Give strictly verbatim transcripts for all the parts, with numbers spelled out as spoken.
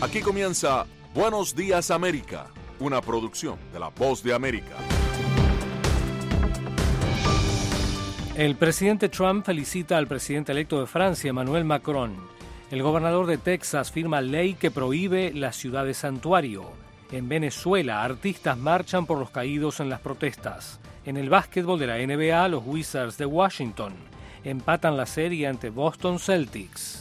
Aquí comienza Buenos Días América, una producción de La Voz de América. El presidente Trump felicita al presidente electo de Francia, Emmanuel Macron. El gobernador de Texas firma ley que prohíbe la ciudad de santuario. En Venezuela, artistas marchan por los caídos en las protestas. En el básquetbol de la N B A, los Wizards de Washington empatan la serie ante Boston Celtics.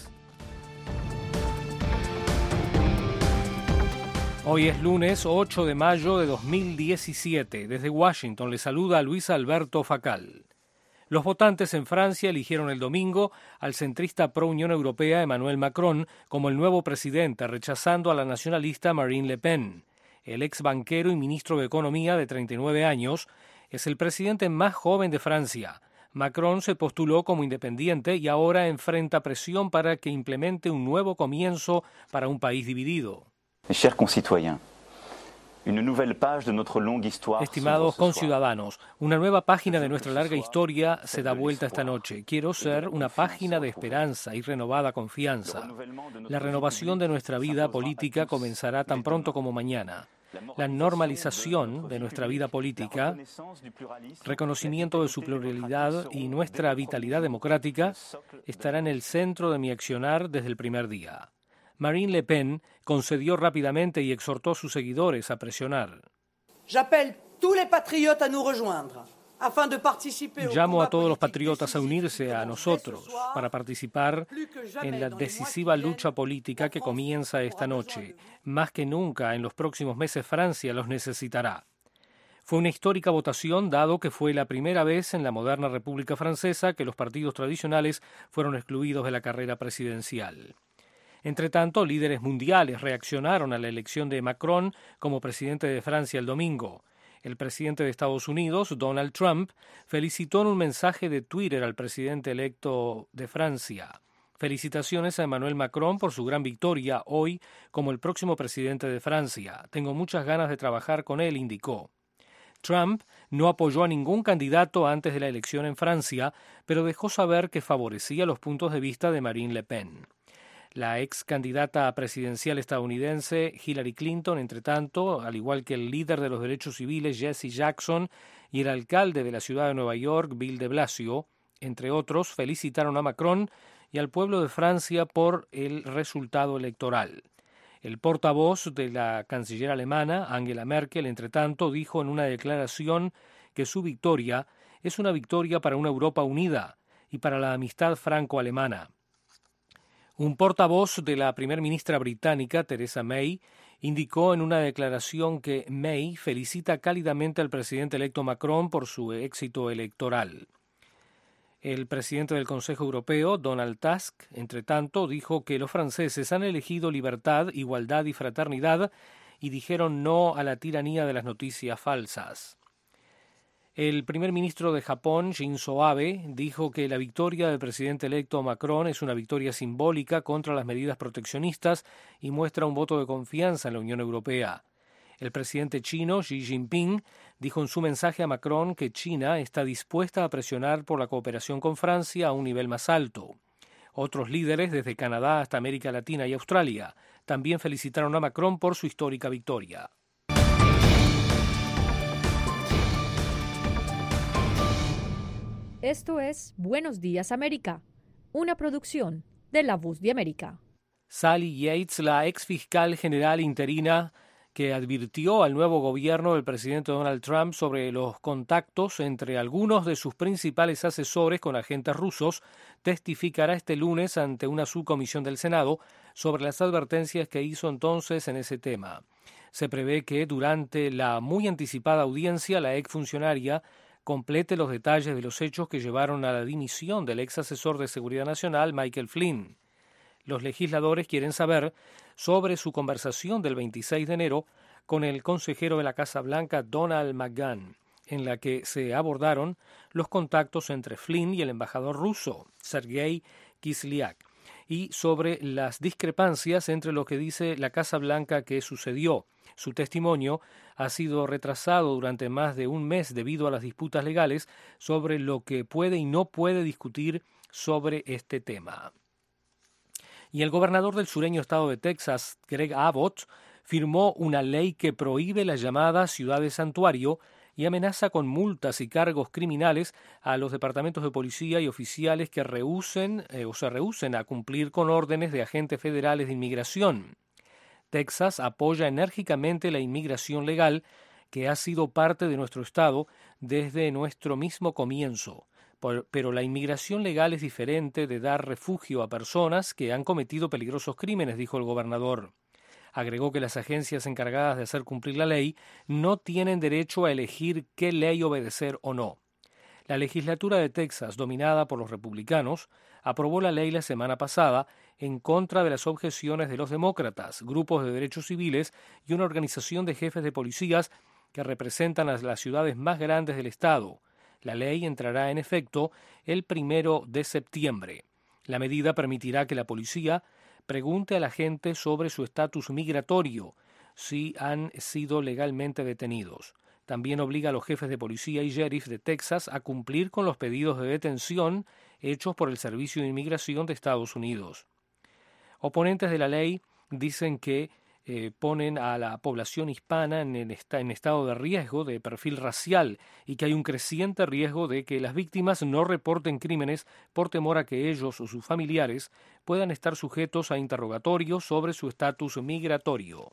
Hoy es lunes ocho de mayo de dos mil diecisiete. Desde Washington le saluda Luis Alberto Facal. Los votantes en Francia eligieron el domingo al centrista pro-Unión Europea Emmanuel Macron como el nuevo presidente, rechazando a la nacionalista Marine Le Pen. El ex banquero y ministro de Economía de treinta y nueve años es el presidente más joven de Francia. Macron se postuló como independiente y ahora enfrenta presión para que implemente un nuevo comienzo para un país dividido. Chers concitoyens, une nouvelle page de notre longue histoire. Estimados conciudadanos, una nueva página de nuestra larga historia se da vuelta esta noche. Quiero ser una página de esperanza y renovada confianza. La renovación de nuestra vida política comenzará tan pronto como mañana. La normalización de nuestra vida política, reconocimiento de su pluralidad y nuestra vitalidad democrática estará en el centro de mi accionar desde el primer día. Marine Le Pen concedió rápidamente y exhortó a sus seguidores a presionar. Llamo a todos los patriotas a unirse a nosotros para participar en la decisiva lucha política que comienza esta noche. Más que nunca, en los próximos meses Francia los necesitará. Fue una histórica votación, dado que fue la primera vez en la moderna República Francesa que los partidos tradicionales fueron excluidos de la carrera presidencial. Entre tanto, líderes mundiales reaccionaron a la elección de Macron como presidente de Francia el domingo. El presidente de Estados Unidos, Donald Trump, felicitó en un mensaje de Twitter al presidente electo de Francia. Felicitaciones a Emmanuel Macron por su gran victoria hoy como el próximo presidente de Francia. Tengo muchas ganas de trabajar con él, indicó. Trump no apoyó a ningún candidato antes de la elección en Francia, pero dejó saber que favorecía los puntos de vista de Marine Le Pen. La ex candidata presidencial estadounidense Hillary Clinton, entre tanto, al igual que el líder de los derechos civiles Jesse Jackson y el alcalde de la ciudad de Nueva York, Bill de Blasio, entre otros, felicitaron a Macron y al pueblo de Francia por el resultado electoral. El portavoz de la canciller alemana, Angela Merkel, entre tanto, dijo en una declaración que su victoria es una victoria para una Europa unida y para la amistad franco-alemana. Un portavoz de la primer ministra británica, Theresa May, indicó en una declaración que May felicita cálidamente al presidente electo Macron por su éxito electoral. El presidente del Consejo Europeo, Donald Tusk, entre tanto, dijo que los franceses han elegido libertad, igualdad y fraternidad y dijeron no a la tiranía de las noticias falsas. El primer ministro de Japón, Shinzo Abe, dijo que la victoria del presidente electo Macron es una victoria simbólica contra las medidas proteccionistas y muestra un voto de confianza en la Unión Europea. El presidente chino, Xi Jinping, dijo en su mensaje a Macron que China está dispuesta a presionar por la cooperación con Francia a un nivel más alto. Otros líderes, desde Canadá hasta América Latina y Australia, también felicitaron a Macron por su histórica victoria. Esto es Buenos Días América, una producción de La Voz de América. Sally Yates, la ex fiscal general interina que advirtió al nuevo gobierno del presidente Donald Trump sobre los contactos entre algunos de sus principales asesores con agentes rusos, testificará este lunes ante una subcomisión del Senado sobre las advertencias que hizo entonces en ese tema. Se prevé que durante la muy anticipada audiencia la exfuncionaria complete los detalles de los hechos que llevaron a la dimisión del ex asesor de Seguridad Nacional, Michael Flynn. Los legisladores quieren saber sobre su conversación del veintiséis de enero con el consejero de la Casa Blanca, Donald McGahn, en la que se abordaron los contactos entre Flynn y el embajador ruso, Sergei Kislyak, y sobre las discrepancias entre lo que dice la Casa Blanca que sucedió. Su testimonio ha sido retrasado durante más de un mes debido a las disputas legales sobre lo que puede y no puede discutir sobre este tema. Y el gobernador del sureño estado de Texas, Greg Abbott, firmó una ley que prohíbe las llamadas ciudades santuario y amenaza con multas y cargos criminales a los departamentos de policía y oficiales que rehúsen eh, o se rehúsen a cumplir con órdenes de agentes federales de inmigración. Texas apoya enérgicamente la inmigración legal, que ha sido parte de nuestro estado desde nuestro mismo comienzo. Por, pero la inmigración legal es diferente de dar refugio a personas que han cometido peligrosos crímenes, dijo el gobernador. Agregó que las agencias encargadas de hacer cumplir la ley no tienen derecho a elegir qué ley obedecer o no. La legislatura de Texas, dominada por los republicanos, aprobó la ley la semana pasada en contra de las objeciones de los demócratas, grupos de derechos civiles y una organización de jefes de policías que representan a las ciudades más grandes del estado. La ley entrará en efecto el primero de septiembre. La medida permitirá que la policía pregunte a la gente sobre su estatus migratorio, si han sido legalmente detenidos. También obliga a los jefes de policía y sheriff de Texas a cumplir con los pedidos de detención hechos por el Servicio de Inmigración de Estados Unidos. Oponentes de la ley dicen que eh, ponen a la población hispana en, el est- en estado de riesgo de perfil racial y que hay un creciente riesgo de que las víctimas no reporten crímenes por temor a que ellos o sus familiares puedan estar sujetos a interrogatorios sobre su estatus migratorio.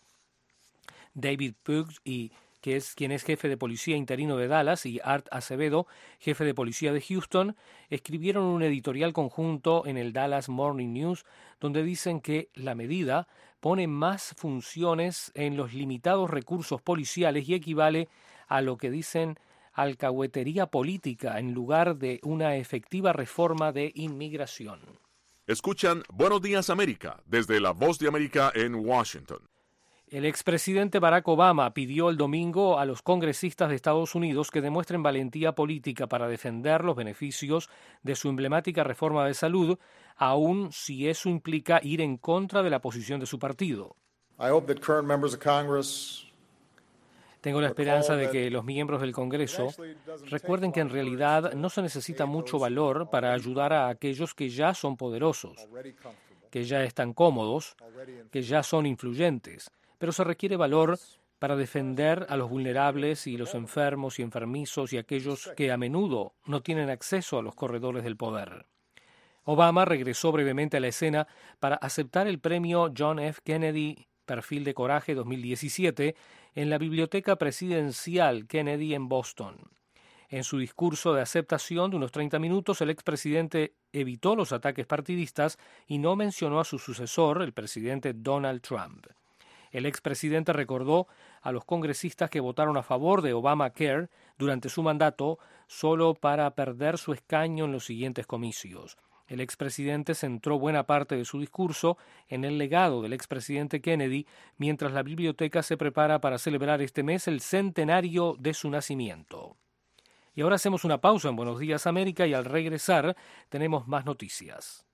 David Pugh, y, que es quien es jefe de policía interino de Dallas, y Art Acevedo, jefe de policía de Houston, escribieron un editorial conjunto en el Dallas Morning News donde dicen que la medida pone más funciones en los limitados recursos policiales y equivale a lo que dicen alcahuetería política en lugar de una efectiva reforma de inmigración. Escuchan Buenos Días América desde La Voz de América en Washington. El expresidente Barack Obama pidió el domingo a los congresistas de Estados Unidos que demuestren valentía política para defender los beneficios de su emblemática reforma de salud, aun si eso implica ir en contra de la posición de su partido. I hope that current members of Congress Tengo la esperanza de que los miembros del Congreso recuerden que en realidad no se necesita mucho valor para ayudar a aquellos que ya son poderosos, que ya están cómodos, que ya son influyentes, pero se requiere valor para defender a los vulnerables y los enfermos y enfermizos y aquellos que a menudo no tienen acceso a los corredores del poder. Obama regresó brevemente a la escena para aceptar el premio John F. Kennedy Perfil de Coraje dos mil diecisiete en la Biblioteca Presidencial Kennedy en Boston. En su discurso de aceptación de unos treinta minutos, el expresidente evitó los ataques partidistas y no mencionó a su sucesor, el presidente Donald Trump. El expresidente recordó a los congresistas que votaron a favor de Obamacare durante su mandato solo para perder su escaño en los siguientes comicios. El expresidente centró buena parte de su discurso en el legado del expresidente Kennedy, mientras la biblioteca se prepara para celebrar este mes el centenario de su nacimiento. Y ahora hacemos una pausa en Buenos Días América y al regresar tenemos más noticias.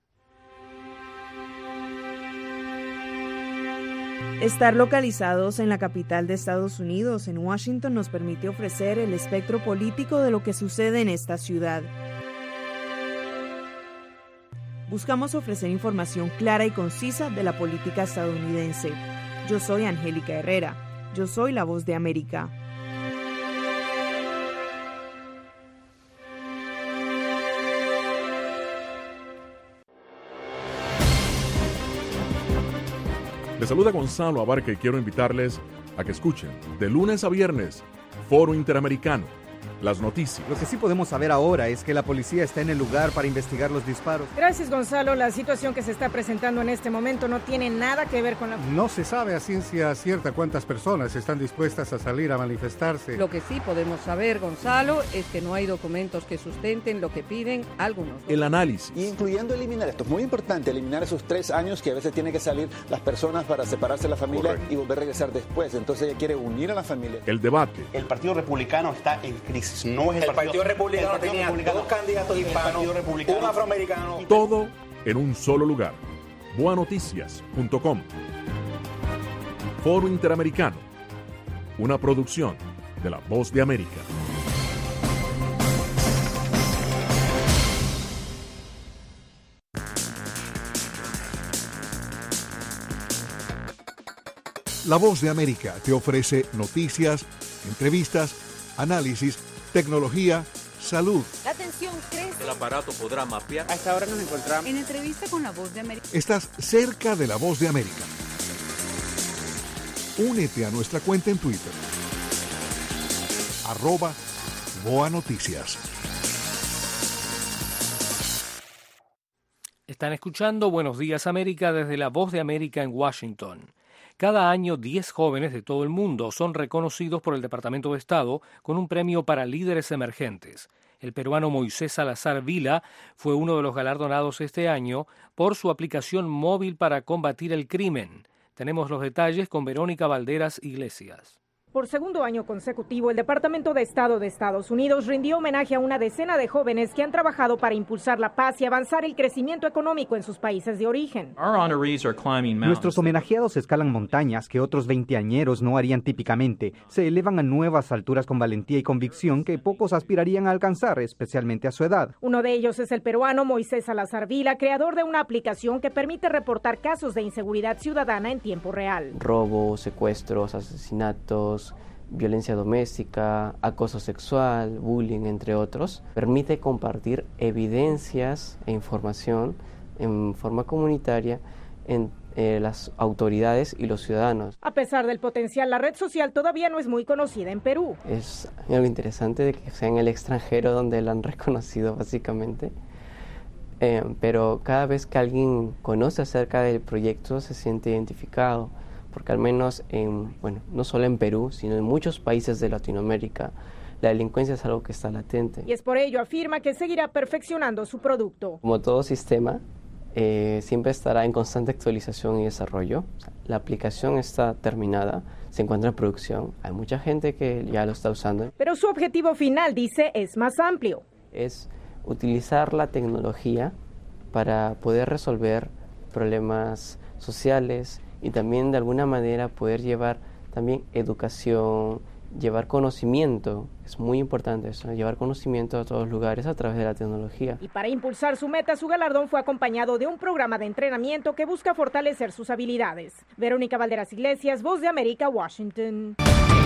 Estar localizados en la capital de Estados Unidos, en Washington, nos permite ofrecer el espectro político de lo que sucede en esta ciudad. Buscamos ofrecer información clara y concisa de la política estadounidense. Yo soy Angélica Herrera. Yo soy la Voz de América. Les saluda Gonzalo Abarca y quiero invitarles a que escuchen de lunes a viernes Foro Interamericano, las noticias. Lo que sí podemos saber ahora es que la policía está en el lugar para investigar los disparos. Gracias, Gonzalo. La situación que se está presentando en este momento no tiene nada que ver con la... No se sabe a ciencia cierta cuántas personas están dispuestas a salir a manifestarse. Lo que sí podemos saber, Gonzalo, es que no hay documentos que sustenten lo que piden algunos. El análisis. Y incluyendo eliminar, esto es muy importante, eliminar esos tres años que a veces tienen que salir las personas para separarse de la familia. Correcto. Y volver a regresar después. Entonces ella quiere unir a la familia. El debate. El Partido Republicano está en crisis. No es el, el Partido, partido Republicano el partido tenía republicano, dos candidatos hispanos, un afroamericano. Todo en un solo lugar. boa noticias punto com. Foro Interamericano. Una producción de La Voz de América. La Voz de América te ofrece noticias, entrevistas, análisis, tecnología, salud. La tensión crece. El aparato podrá mapear. A esta hora nos encontramos en entrevista con La Voz de América. Estás cerca de La Voz de América. Únete a nuestra cuenta en Twitter. Arroba Boa Noticias. Están escuchando Buenos Días América desde La Voz de América en Washington. Cada año, diez jóvenes de todo el mundo son reconocidos por el Departamento de Estado con un premio para líderes emergentes. El peruano Moisés Salazar Vila fue uno de los galardonados este año por su aplicación móvil para combatir el crimen. Tenemos los detalles con Verónica Valderas Iglesias. Por segundo año consecutivo, el Departamento de Estado de Estados Unidos rindió homenaje a una decena de jóvenes que han trabajado para impulsar la paz y avanzar el crecimiento económico en sus países de origen. Nuestros homenajeados escalan montañas que otros veinteañeros no harían típicamente. Se elevan a nuevas alturas con valentía y convicción que pocos aspirarían a alcanzar, especialmente a su edad. Uno de ellos es el peruano Moisés Salazar Vila, creador de una aplicación que permite reportar casos de inseguridad ciudadana en tiempo real. Robos, secuestros, asesinatos, violencia doméstica, acoso sexual, bullying, entre otros. Permite compartir evidencias e información en forma comunitaria en eh, las autoridades y los ciudadanos. A pesar del potencial, la red social todavía no es muy conocida en Perú. Es algo interesante de que sea en el extranjero donde la han reconocido básicamente. Eh, pero cada vez que alguien conoce acerca del proyecto se siente identificado. Porque al menos, en, bueno, no solo en Perú, sino en muchos países de Latinoamérica, la delincuencia es algo que está latente. Y es por ello, afirma, que seguirá perfeccionando su producto. Como todo sistema, eh, siempre estará en constante actualización y desarrollo. O sea, la aplicación está terminada, se encuentra en producción, hay mucha gente que ya lo está usando. Pero su objetivo final, dice, es más amplio. Es utilizar la tecnología para poder resolver problemas sociales, y también de alguna manera poder llevar también educación, llevar conocimiento, es muy importante eso, llevar conocimiento a todos los lugares a través de la tecnología. Y para impulsar su meta, su galardón fue acompañado de un programa de entrenamiento que busca fortalecer sus habilidades. Verónica Valderas Iglesias, Voz de América, Washington.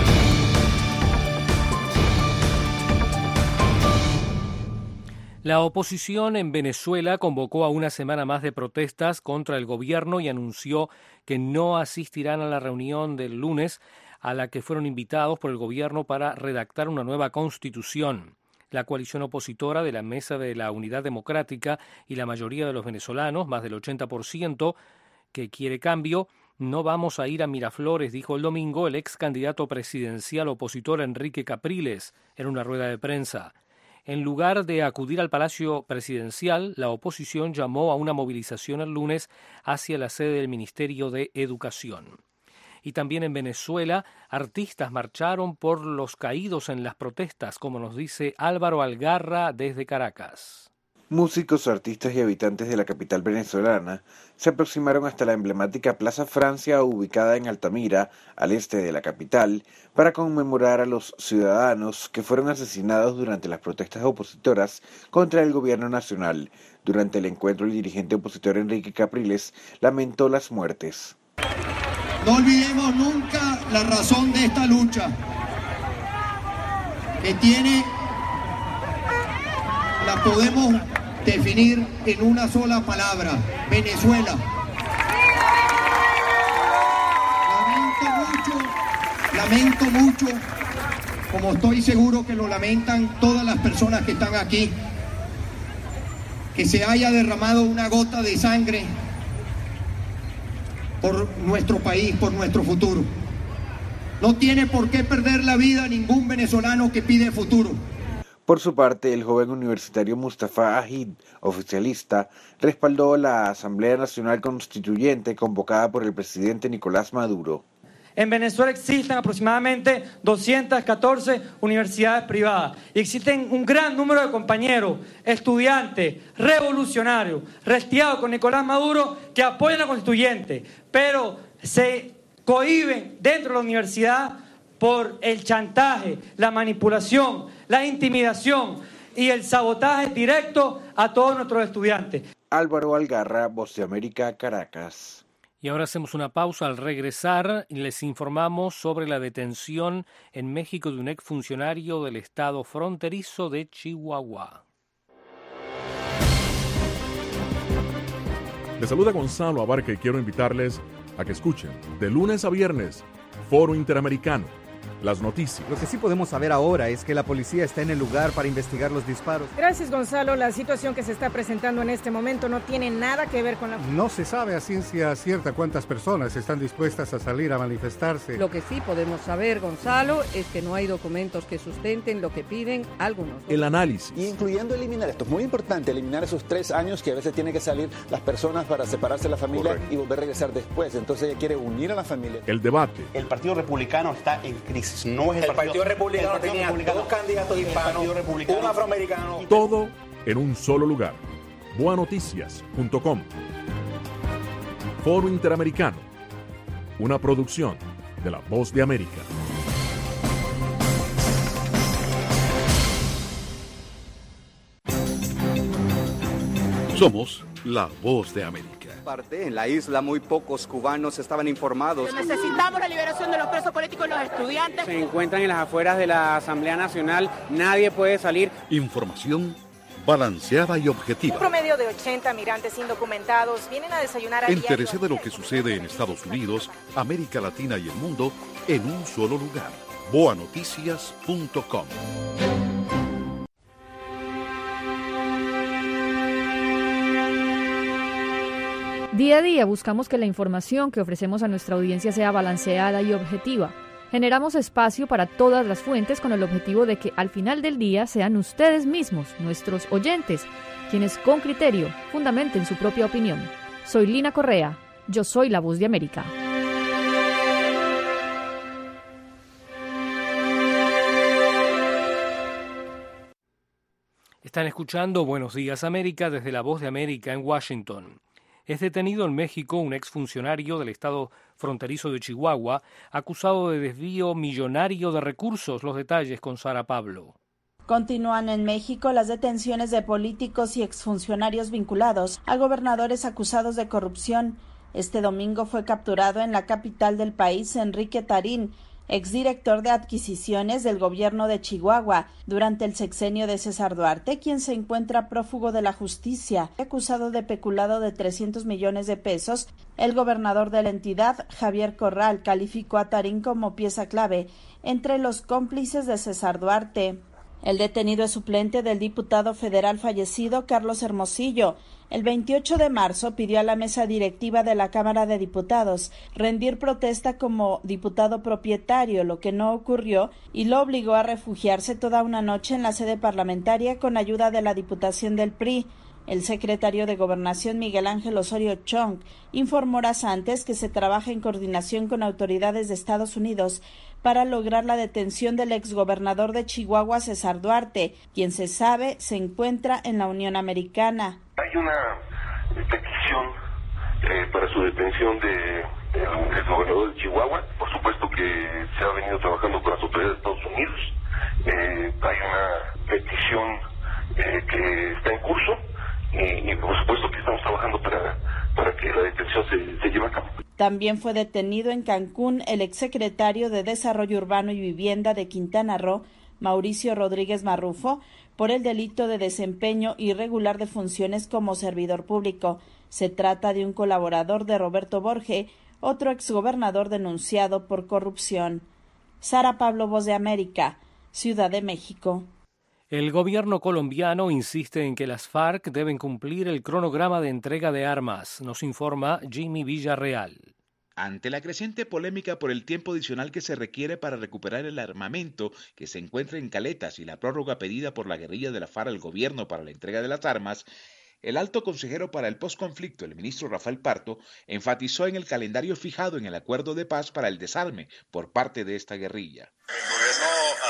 La oposición en Venezuela convocó a una semana más de protestas contra el gobierno y anunció que no asistirán a la reunión del lunes a la que fueron invitados por el gobierno para redactar una nueva constitución. La coalición opositora de la Mesa de la Unidad Democrática y la mayoría de los venezolanos, más del ochenta por ciento, que quiere cambio, no vamos a ir a Miraflores, dijo el domingo el ex candidato presidencial opositor Enrique Capriles en una rueda de prensa. En lugar de acudir al Palacio Presidencial, la oposición llamó a una movilización el lunes hacia la sede del Ministerio de Educación. Y también en Venezuela, artistas marcharon por los caídos en las protestas, como nos dice Álvaro Algarra desde Caracas. Músicos, artistas y habitantes de la capital venezolana se aproximaron hasta la emblemática Plaza Francia, ubicada en Altamira, al este de la capital, para conmemorar a los ciudadanos que fueron asesinados durante las protestas opositoras contra el gobierno nacional. Durante el encuentro, el dirigente opositor Enrique Capriles lamentó las muertes. No olvidemos nunca la razón de esta lucha, que tiene, la podemos definir en una sola palabra: Venezuela. Lamento mucho, lamento mucho, como estoy seguro que lo lamentan todas las personas que están aquí, que se haya derramado una gota de sangre por nuestro país, por nuestro futuro. No tiene por qué perder la vida ningún venezolano que pide futuro. Por su parte, el joven universitario Mustafa Ajid, oficialista, respaldó la Asamblea Nacional Constituyente convocada por el presidente Nicolás Maduro. En Venezuela existen aproximadamente doscientas catorce universidades privadas y existen un gran número de compañeros, estudiantes, revolucionarios, restiados con Nicolás Maduro, que apoyan a la constituyente, pero se cohíben dentro de la universidad por el chantaje, la manipulación, la intimidación y el sabotaje directo a todos nuestros estudiantes. Álvaro Algarra, Voz de América, Caracas. Y ahora hacemos una pausa. Al regresar les informamos sobre la detención en México de un exfuncionario del estado fronterizo de Chihuahua. Les saluda Gonzalo Abarca y quiero invitarles a que escuchen de lunes a viernes Foro Interamericano. Las noticias. Lo que sí podemos saber ahora es que la policía está en el lugar para investigar los disparos. Gracias, Gonzalo. La situación que se está presentando en este momento no tiene nada que ver con la... No se sabe a ciencia cierta cuántas personas están dispuestas a salir a manifestarse. Lo que sí podemos saber, Gonzalo, es que no hay documentos que sustenten lo que piden algunos. El análisis. Y incluyendo eliminar, esto es muy importante, eliminar esos tres años que a veces tienen que salir las personas para separarse de la familia. Correcto. Y volver a regresar después. Entonces ella quiere unir a la familia. El debate. El Partido Republicano está en crisis. No es el, el Partido, partido Republicano el partido tenía republicano, dos candidatos hispanos, un afroamericano. Todo en un solo lugar. boa noticias punto com. Foro Interamericano. Una producción de La Voz de América. Somos La Voz de América. Parte en la isla muy pocos cubanos estaban informados. Necesitamos la liberación de los presos políticos y los estudiantes. Se encuentran en las afueras de la Asamblea Nacional, nadie puede salir. Información balanceada y objetiva. Un promedio de ochenta migrantes indocumentados vienen a desayunar a Entérese de lo que sucede en Estados Unidos, América Latina y el mundo en un solo lugar. boa noticias punto com. Día a día buscamos que la información que ofrecemos a nuestra audiencia sea balanceada y objetiva. Generamos espacio para todas las fuentes con el objetivo de que al final del día sean ustedes mismos, nuestros oyentes, quienes con criterio fundamenten su propia opinión. Soy Lina Correa, yo soy La Voz de América. Están escuchando Buenos Días América desde La Voz de América en Washington. Es detenido en México un exfuncionario del estado fronterizo de Chihuahua, acusado de desvío millonario de recursos. Los detalles con Sara Pablo. Continúan en México las detenciones de políticos y exfuncionarios vinculados a gobernadores acusados de corrupción. Este domingo fue capturado en la capital del país Enrique Tarín, exdirector de adquisiciones del gobierno de Chihuahua durante el sexenio de César Duarte, quien se encuentra prófugo de la justicia, acusado de peculado de trescientos millones de pesos. El gobernador de la entidad, Javier Corral, calificó a Tarín como pieza clave entre los cómplices de César Duarte. El detenido es suplente del diputado federal fallecido Carlos Hermosillo. El veintiocho de marzo pidió a la mesa directiva de la Cámara de Diputados rendir protesta como diputado propietario, lo que no ocurrió, y lo obligó a refugiarse toda una noche en la sede parlamentaria con ayuda de la Diputación del P R I. El secretario de Gobernación, Miguel Ángel Osorio Chong, informó horas antes que se trabaja en coordinación con autoridades de Estados Unidos para lograr la detención del exgobernador de Chihuahua, César Duarte, quien se sabe se encuentra en la Unión Americana. Hay una petición eh, para su detención de, del exgobernador de Chihuahua. Por supuesto que se ha venido trabajando con las autoridades de Estados Unidos. Eh, hay una petición eh, que está en curso. Y, y por supuesto que estamos trabajando para, para que la detención se, se lleve a cabo. También fue detenido en Cancún el exsecretario de Desarrollo Urbano y Vivienda de Quintana Roo, Mauricio Rodríguez Marrufo, por el delito de desempeño irregular de funciones como servidor público. Se trata de un colaborador de Roberto Borge, otro exgobernador denunciado por corrupción. Sara Pablo, Voz de América, Ciudad de México. El gobierno colombiano insiste en que las FARC deben cumplir el cronograma de entrega de armas, nos informa Jimmy Villarreal. Ante la creciente polémica por el tiempo adicional que se requiere para recuperar el armamento que se encuentra en caletas y la prórroga pedida por la guerrilla de la FARC al gobierno para la entrega de las armas, el alto consejero para el posconflicto, el ministro Rafael Parto, enfatizó en el calendario fijado en el acuerdo de paz para el desarme por parte de esta guerrilla. El gobierno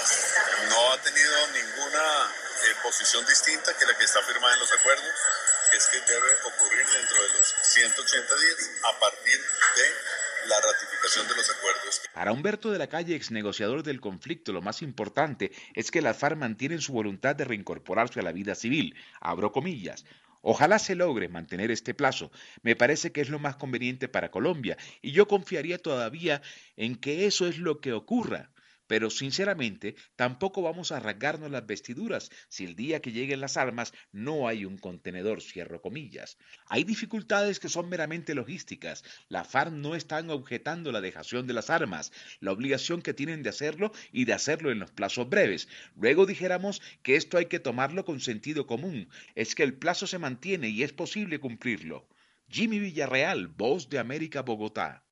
no ha tenido ninguna eh, posición distinta que la que está firmada en los acuerdos, es que debe ocurrir dentro de los ciento ochenta días a partir de la ratificación de los acuerdos. Para Humberto de la Calle, ex negociador del conflicto, lo más importante es que las FARC mantienen su voluntad de reincorporarse a la vida civil, abro comillas. Ojalá se logre mantener este plazo. Me parece que es lo más conveniente para Colombia y yo confiaría todavía en que eso es lo que ocurra. Pero sinceramente, tampoco vamos a rasgarnos las vestiduras si el día que lleguen las armas no hay un contenedor, cierro comillas. Hay dificultades que son meramente logísticas. La FARC no están objetando la dejación de las armas, la obligación que tienen de hacerlo y de hacerlo en los plazos breves. Luego dijéramos que esto hay que tomarlo con sentido común. Es que el plazo se mantiene y es posible cumplirlo. Jimmy Villarreal, Voz de América, Bogotá.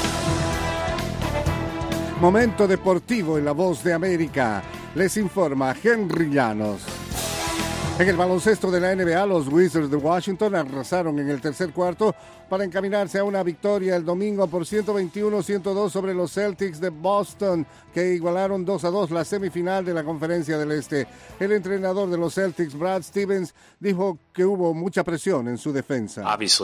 Momento deportivo en La Voz de América. Les informa Henry Llanos. En el baloncesto de la N B A, los Wizards de Washington arrasaron en el tercer cuarto para encaminarse a una victoria el domingo por ciento veintiuno a ciento dos sobre los Celtics de Boston, que igualaron dos a dos la semifinal de la Conferencia del Este. El entrenador de los Celtics, Brad Stevens, dijo que hubo mucha presión en su defensa.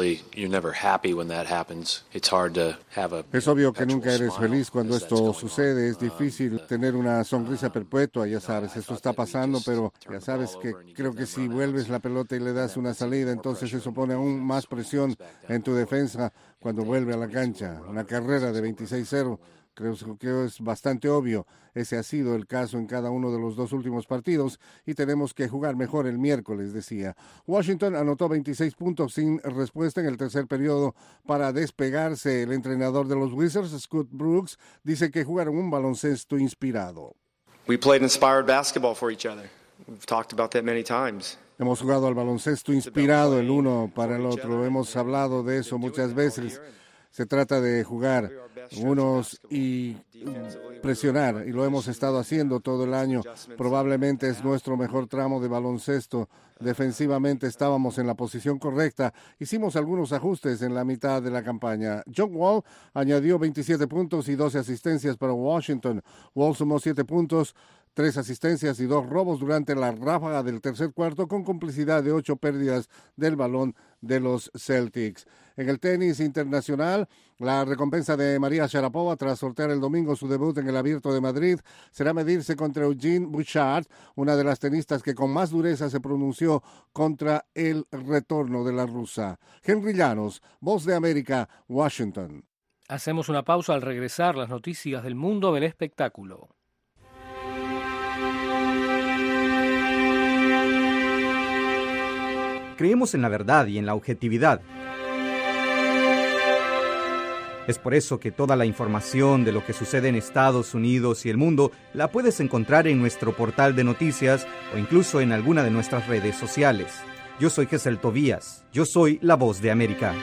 Es obvio que nunca eres feliz cuando esto sucede. Es difícil tener una sonrisa perpetua, ya sabes, esto está pasando, pero ya sabes que creo que si vuelves la pelota y le das una salida, entonces eso pone aún más presión en tu defensa cuando vuelve a la cancha. Una carrera de veintiséis cero, creo que es bastante obvio. Ese ha sido el caso en cada uno de los dos últimos partidos y tenemos que jugar mejor el miércoles, decía. Washington anotó veintiséis puntos sin respuesta en el tercer periodo para despegarse. El entrenador de los Wizards, Scott Brooks, dice que jugaron un baloncesto inspirado. We played inspired basketball for each other. We've talked about that many times. Hemos jugado al baloncesto inspirado el uno para el otro. Hemos hablado de eso muchas veces. Se trata de jugar unos y presionar, y lo hemos estado haciendo todo el año. Probablemente es nuestro mejor tramo de baloncesto. Defensivamente estábamos en la posición correcta. Hicimos algunos ajustes en la mitad de la campaña. John Wall añadió veintisiete puntos y doce asistencias para Washington. Wall sumó siete puntos, tres asistencias y dos robos durante la ráfaga del tercer cuarto, con complicidad de ocho pérdidas del balón de los Celtics. En el tenis internacional, la recompensa de María Sharapova tras sortear el domingo su debut en el Abierto de Madrid será medirse contra Eugenie Bouchard, una de las tenistas que con más dureza se pronunció contra el retorno de la rusa. Henry Llanos, Voz de América, Washington. Hacemos una pausa. Al regresar, las noticias del mundo del espectáculo. Creemos en la verdad y en la objetividad. Es por eso que toda la información de lo que sucede en Estados Unidos y el mundo la puedes encontrar en nuestro portal de noticias o incluso en alguna de nuestras redes sociales. Yo soy Gesel Tobías. Yo soy La Voz de América.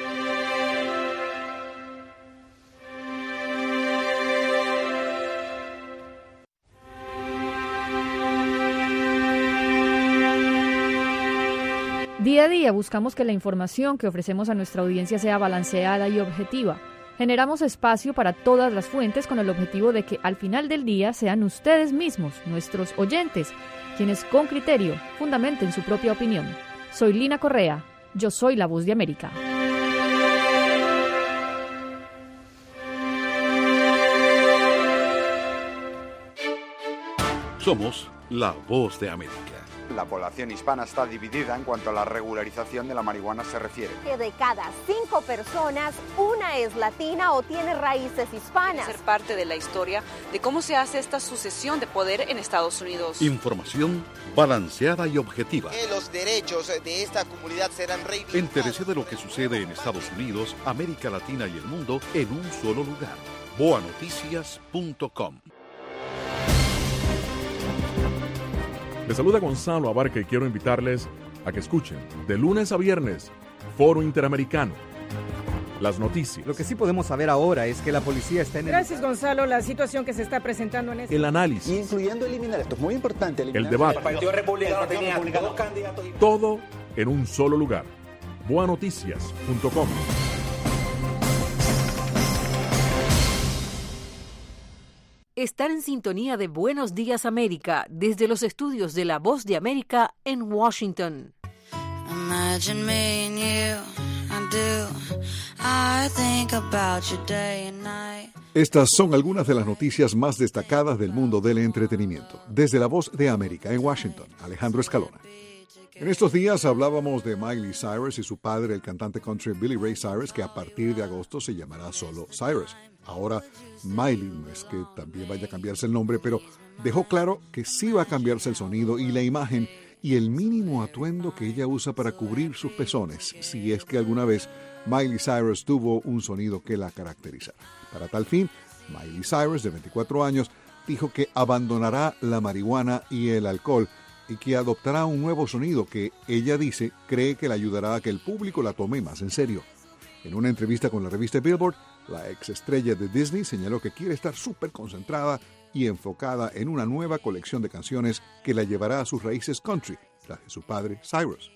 Día a día buscamos que la información que ofrecemos a nuestra audiencia sea balanceada y objetiva. Generamos espacio para todas las fuentes con el objetivo de que al final del día sean ustedes mismos, nuestros oyentes, quienes con criterio fundamenten su propia opinión. Soy Lina Correa. Yo soy La Voz de América. Somos La Voz de América. La población hispana está dividida en cuanto a la regularización de la marihuana se refiere. Que de cada cinco personas, una es latina o tiene raíces hispanas. Ser parte de la historia de cómo se hace esta sucesión de poder en Estados Unidos. Información balanceada y objetiva. Que los derechos de esta comunidad serán reivindicados. Entérese de lo que sucede en Estados Unidos, América Latina y el mundo en un solo lugar. boa noticias punto com. Les saluda Gonzalo Abarca y quiero invitarles a que escuchen de lunes a viernes Foro Interamericano. Las noticias. Lo que sí podemos saber ahora es que la policía está en el... Gracias, Gonzalo. La situación que se está presentando en este... El análisis. Incluyendo eliminar, esto es muy importante. El debate. El Partido Republicano tenía dos candidatos. Todo en un solo lugar. boa noticias punto com. Están en sintonía de Buenos Días América desde los estudios de La Voz de América en Washington. Imagine me and you, I do. I think about you day and night. Estas son algunas de las noticias más destacadas del mundo del entretenimiento. Desde La Voz de América en Washington, Alejandro Escalona. En estos días hablábamos de Miley Cyrus y su padre, el cantante country Billy Ray Cyrus, que a partir de agosto se llamará solo Cyrus. Ahora, Miley, no es que también vaya a cambiarse el nombre, pero dejó claro que sí va a cambiarse el sonido y la imagen y el mínimo atuendo que ella usa para cubrir sus pezones, si es que alguna vez Miley Cyrus tuvo un sonido que la caracterizara. Para tal fin, Miley Cyrus, de veinticuatro años, dijo que abandonará la marihuana y el alcohol y que adoptará un nuevo sonido que ella dice cree que le ayudará a que el público la tome más en serio. En una entrevista con la revista Billboard, la exestrella de Disney señaló que quiere estar súper concentrada y enfocada en una nueva colección de canciones que la llevará a sus raíces country, las de su padre Cyrus.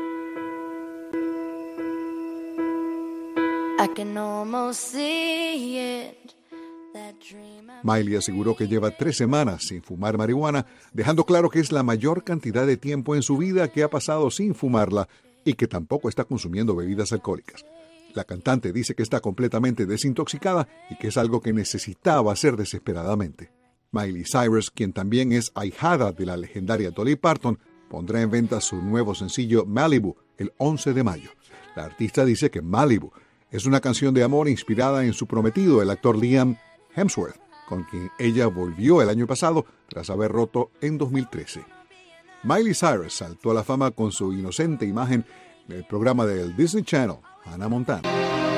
I can almost see it. Miley aseguró que lleva tres semanas sin fumar marihuana, dejando claro que es la mayor cantidad de tiempo en su vida que ha pasado sin fumarla y que tampoco está consumiendo bebidas alcohólicas. La cantante dice que está completamente desintoxicada y que es algo que necesitaba hacer desesperadamente. Miley Cyrus, quien también es ahijada de la legendaria Dolly Parton, pondrá en venta su nuevo sencillo Malibu el once de mayo. La artista dice que Malibu es una canción de amor inspirada en su prometido, el actor Liam Hemsworth, con quien ella volvió el año pasado tras haber roto en dos mil trece. Miley Cyrus saltó a la fama con su inocente imagen en el programa del Disney Channel, Hannah Montana.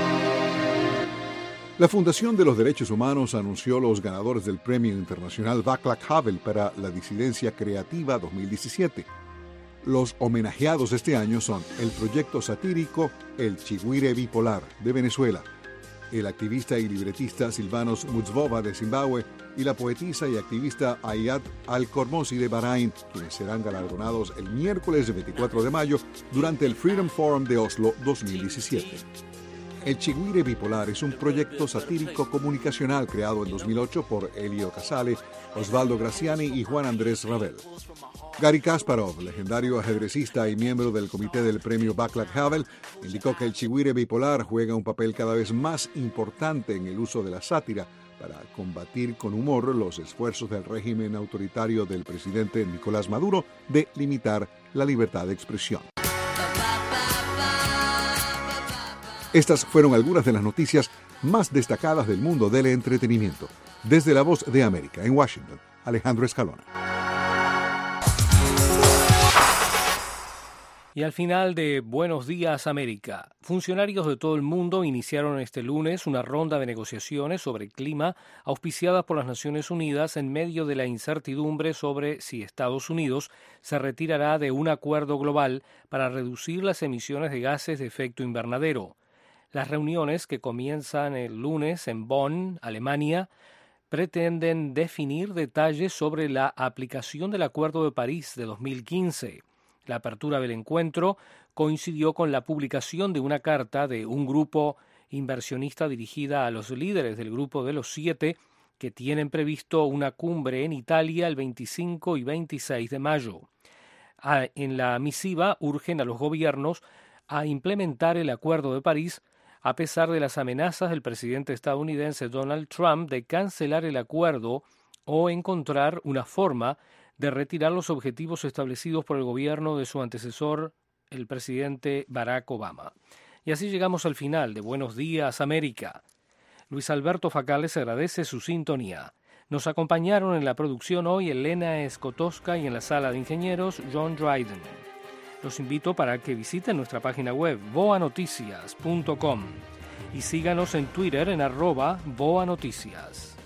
La Fundación de los Derechos Humanos anunció los ganadores del Premio Internacional Václav Havel para la Disidencia Creativa dos mil diecisiete. Los homenajeados este año son el proyecto satírico El Chigüire Bipolar de Venezuela, el activista y libretista Silvanos Mutsvova de Zimbabue y la poetisa y activista Ayat Al-Kormosi de Bahrein, quienes serán galardonados el miércoles veinticuatro de mayo durante el Freedom Forum de Oslo dos mil diecisiete. El Chigüire Bipolar es un proyecto satírico comunicacional creado en dos mil ocho por Elio Casale, Osvaldo Graziani y Juan Andrés Ravel. Gary Kasparov, legendario ajedrecista y miembro del comité del premio Václav Havel, indicó que el Chigüire Bipolar juega un papel cada vez más importante en el uso de la sátira para combatir con humor los esfuerzos del régimen autoritario del presidente Nicolás Maduro de limitar la libertad de expresión. Estas fueron algunas de las noticias más destacadas del mundo del entretenimiento. Desde La Voz de América, en Washington, Alejandro Escalona. Y al final de Buenos Días América, funcionarios de todo el mundo iniciaron este lunes una ronda de negociaciones sobre el clima auspiciadas por las Naciones Unidas en medio de la incertidumbre sobre si Estados Unidos se retirará de un acuerdo global para reducir las emisiones de gases de efecto invernadero. Las reuniones, que comienzan el lunes en Bonn, Alemania, pretenden definir detalles sobre la aplicación del Acuerdo de París de dos mil quince. La apertura del encuentro coincidió con la publicación de una carta de un grupo inversionista dirigida a los líderes del Grupo de los Siete, que tienen previsto una cumbre en Italia el veinticinco y veintiséis de mayo. En la misiva urgen a los gobiernos a implementar el Acuerdo de París a pesar de las amenazas del presidente estadounidense Donald Trump de cancelar el acuerdo o encontrar una forma de retirar los objetivos establecidos por el gobierno de su antecesor, el presidente Barack Obama. Y así llegamos al final de Buenos Días América. Luis Alberto Facal les agradece su sintonía. Nos acompañaron en la producción hoy Elena Escotoska y en la sala de ingenieros John Dryden. Los invito para que visiten nuestra página web boa noticias punto com y síganos en Twitter en arroba boanoticias.